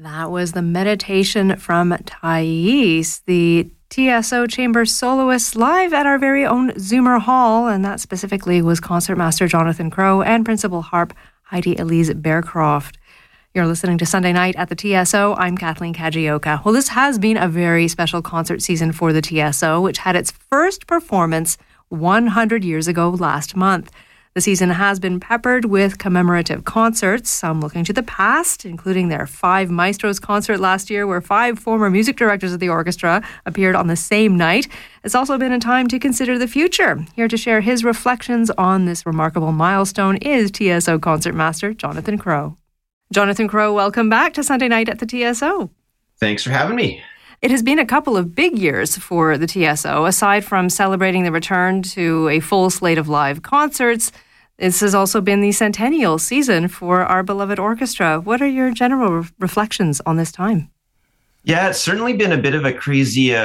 That was the meditation from Thais, the TSO Chamber soloists live at our very own Zoomer Hall, and that specifically was concertmaster Jonathan Crowe and principal harp Heidi Elise Bearcroft. You're listening to Sunday Night at the TSO. I'm Kathleen Kajioka. Well, this has been a very special concert season for the TSO, which had its first performance 100 years ago last month. The season has been peppered with commemorative concerts, some looking to the past, including their Five Maestros concert last year, where 5 former music directors of the orchestra appeared on the same night. It's also been a time to consider the future. Here to share his reflections on this remarkable milestone is TSO concertmaster Jonathan Crowe. Jonathan Crowe, welcome back to Sunday Night at the TSO. Thanks for having me. It has been a couple of big years for the TSO. Aside from celebrating the return to a full slate of live concerts, this has also been the centennial season for our beloved orchestra. What are your general reflections on this time? Yeah, it's certainly been a bit of a crazy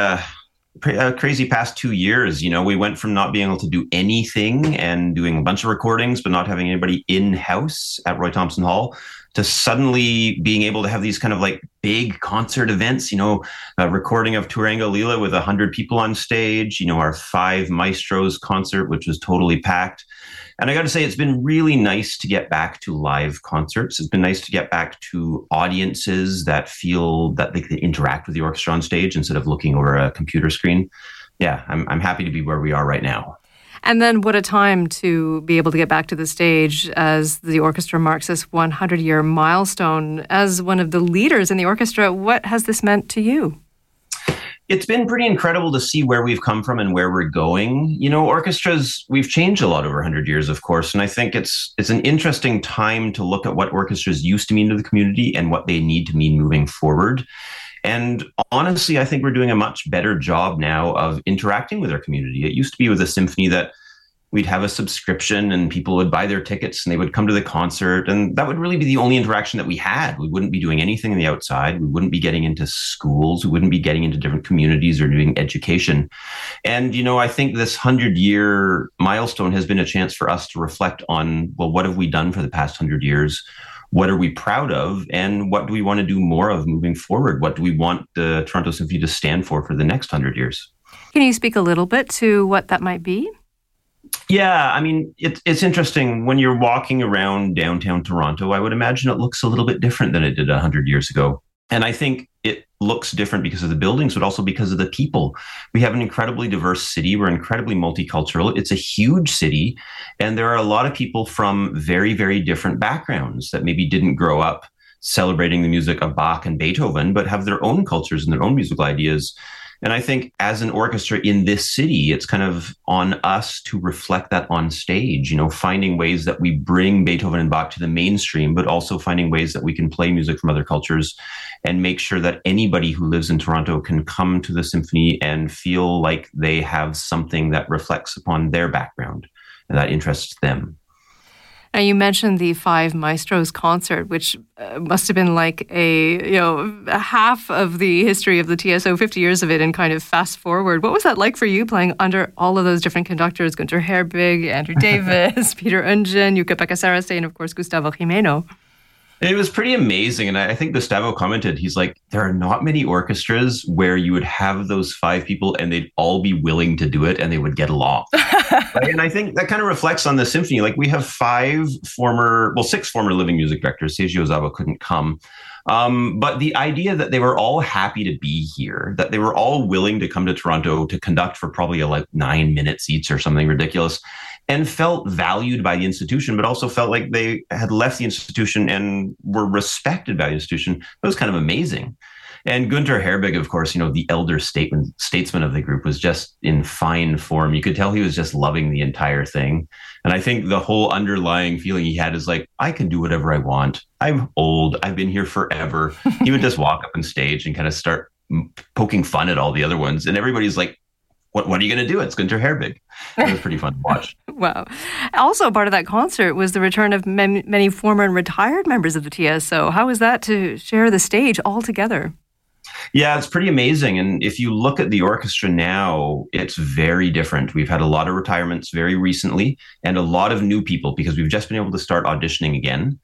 past 2 years. You know, we went from not being able to do anything and doing a bunch of recordings, but not having anybody in-house at Roy Thomson Hall, to suddenly being able to have these kind of like big concert events, you know, a recording of Turango Lila with 100 people on stage, you know, our Five Maestros concert, which was totally packed. And I got to say, it's been really nice to get back to live concerts. It's been nice to get back to audiences that feel that they can interact with the orchestra on stage instead of looking over a computer screen. Yeah, I'm happy to be where we are right now. And then what a time to be able to get back to the stage as the orchestra marks this 100-year milestone. As one of the leaders in the orchestra, what has this meant to you? It's been pretty incredible to see where we've come from and where we're going. You know, orchestras, we've changed a lot over 100 years, of course, and I think it's an interesting time to look at what orchestras used to mean to the community and what they need to mean moving forward. And honestly, I think we're doing a much better job now of interacting with our community. It used to be with a symphony that we'd have a subscription and people would buy their tickets and they would come to the concert. And that would really be the only interaction that we had. We wouldn't be doing anything on the outside. We wouldn't be getting into schools. We wouldn't be getting into different communities or doing education. And, you know, I think this 100-year milestone has been a chance for us to reflect on, well, what have we done for the past 100 years? What are we proud of? And what do we want to do more of moving forward? What do we want the Toronto Symphony to stand for the next 100 years? Can you speak a little bit to what that might be? Yeah, I mean, it's interesting. When you're walking around downtown Toronto, I would imagine it looks a little bit different than it did 100 years ago. And I think it looks different because of the buildings, but also because of the people. We have an incredibly diverse city. We're incredibly multicultural. It's a huge city. And there are a lot of people from very, very different backgrounds that maybe didn't grow up celebrating the music of Bach and Beethoven, but have their own cultures and their own musical ideas. And I think as an orchestra in this city, it's kind of on us to reflect that on stage, you know, finding ways that we bring Beethoven and Bach to the mainstream, but also finding ways that we can play music from other cultures and make sure that anybody who lives in Toronto can come to the symphony and feel like they have something that reflects upon their background and that interests them. Now, you mentioned the Five Maestros concert, which must have been like a half of the history of the TSO, 50 years of it, and kind of fast forward. What was that like for you, playing under all of those different conductors, Günter Herbig, Andrew Davis, Peter Ungen, Jukka-Pekka Saraste, and of course, Gustavo Jimeno? It was pretty amazing. And I think Gustavo commented, he's like, there are not many orchestras where you would have those 5 people and they'd all be willing to do it and they would get along. Right? And I think that kind of reflects on the symphony. Like we have 6 former living music directors. Seiji Ozawa couldn't come. But the idea that they were all happy to be here, that they were all willing to come to Toronto to conduct for probably like 9 minutes each or something ridiculous, and felt valued by the institution, but also felt like they had left the institution and were respected by the institution. That was kind of amazing. And Günter Herbig, of course, you know, the elder statesman of the group, was just in fine form. You could tell he was just loving the entire thing. And I think the whole underlying feeling he had is like, I can do whatever I want. I'm old. I've been here forever. He would just walk up on stage and kind of start poking fun at all the other ones. And everybody's like, what are you going to do? It's Günter Herbig. It was pretty fun to watch. Wow. Also, part of that concert was the return of many former and retired members of the TSO. How was that to share the stage all together? Yeah, it's pretty amazing. And if you look at the orchestra now, it's very different. We've had a lot of retirements very recently and a lot of new people because we've just been able to start auditioning again.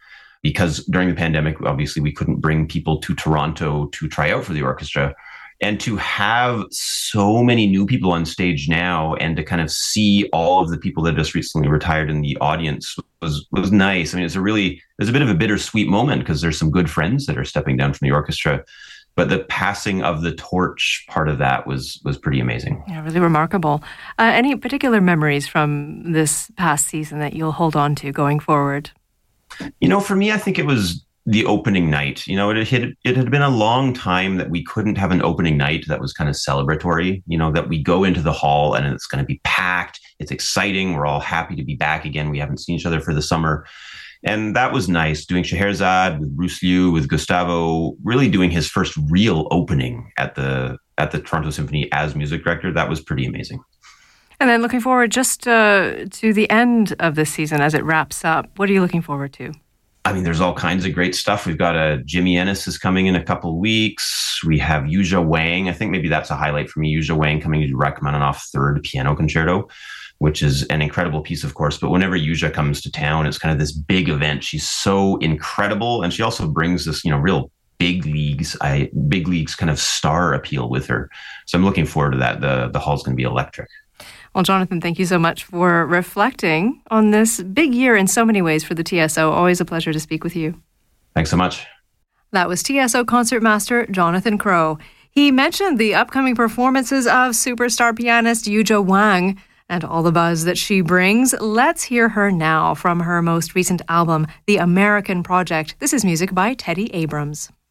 because during the pandemic, obviously, we couldn't bring people to Toronto to try out for the orchestra. And to have so many new people on stage now and to kind of see all of the people that just recently retired in the audience was nice. I mean, it's a bit of a bittersweet moment because there's some good friends that are stepping down from the orchestra. But the passing of the torch part of that was pretty amazing. Yeah, really remarkable. Any particular memories from this past season that you'll hold on to going forward? For me, I think it was the opening night. It had been a long time that we couldn't have an opening night that was kind of celebratory, that we go into the hall and it's going to be packed. It's exciting. We're all happy to be back again. We haven't seen each other for the summer. And that was nice, doing Scheherazade with Bruce Liu, with Gustavo, really doing his first real opening at the Toronto Symphony as music director. That was pretty amazing. And then looking forward just to the end of this season as it wraps up, what are you looking forward to? I mean, there's all kinds of great stuff. We've got Jimmy Ennis is coming in a couple of weeks. We have Yuzha Wang. I think maybe that's a highlight for me. Yuzha Wang coming to do Rachmaninoff Third Piano Concerto, which is an incredible piece, of course. But whenever Yuzha comes to town, it's kind of this big event. She's so incredible. And she also brings this, real big leagues kind of star appeal with her. So I'm looking forward to that. The hall's going to be electric. Well, Jonathan, thank you so much for reflecting on this big year in so many ways for the TSO. Always a pleasure to speak with you. Thanks so much. That was TSO concertmaster Jonathan Crow. He mentioned the upcoming performances of superstar pianist Yuzha Wang and all the buzz that she brings. Let's hear her now from her most recent album, The American Project. This is music by Teddy Abrams.